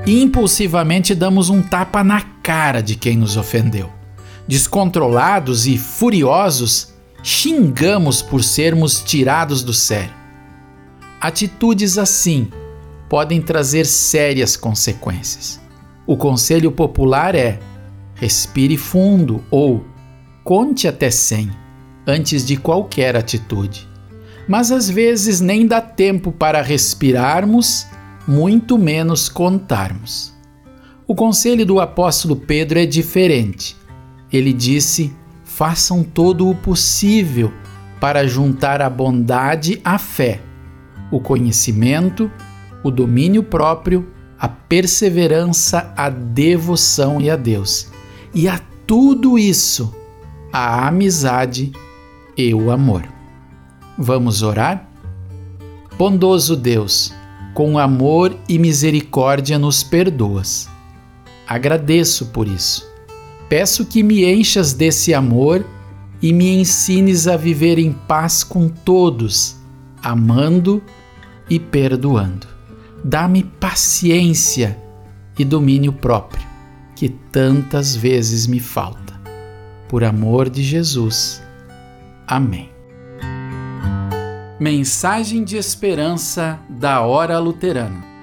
Impulsivamente damos um tapa na cara de quem nos ofendeu. Descontrolados e furiosos, xingamos por sermos tirados do sério. Atitudes assim podem trazer sérias consequências. O conselho popular é: respire fundo ou conte até 100 antes de qualquer atitude. Mas às vezes nem dá tempo para respirarmos, muito menos contarmos. O conselho do apóstolo Pedro é diferente. Ele disse: façam todo o possível para juntar a bondade à fé, o conhecimento, o domínio próprio, a perseverança, a devoção e a Deus. E a tudo isso, a amizade e o amor. Vamos orar? Bondoso Deus, com amor e misericórdia nos perdoas. Agradeço por isso. Peço que me enchas desse amor e me ensines a viver em paz com todos, amando e perdoando. Dá-me paciência e domínio próprio, que tantas vezes me falta. Por amor de Jesus. Amém. Mensagem de esperança da Hora Luterana.